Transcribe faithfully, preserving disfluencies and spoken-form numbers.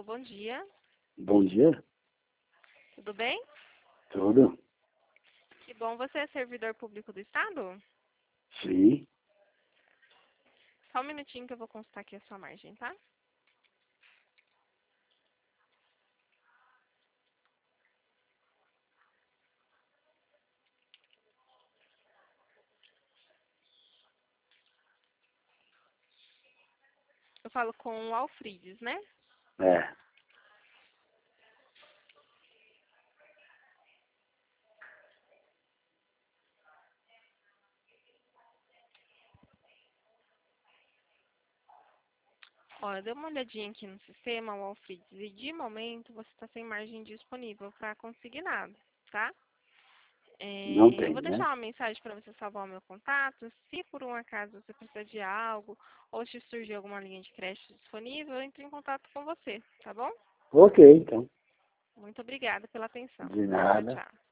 Alô, bom dia. Bom dia. Tudo bem? Tudo? Que bom. Você é servidor público do Estado? Sim. Só um minutinho que eu vou consultar aqui a sua margem, tá? Eu falo com o Alfrides, né? É. Olha, deu uma olhadinha aqui no sistema, o Alfrides, e de momento você está sem margem disponível para conseguir nada, tá? Não É, eu tem, vou né? deixar uma mensagem para você salvar o meu contato. Se por um acaso você precisar de algo ou se surgir alguma linha de crédito disponível, eu entro em contato com você, tá bom? Ok, então. Muito obrigada pela atenção. De Tchau, nada. tchau.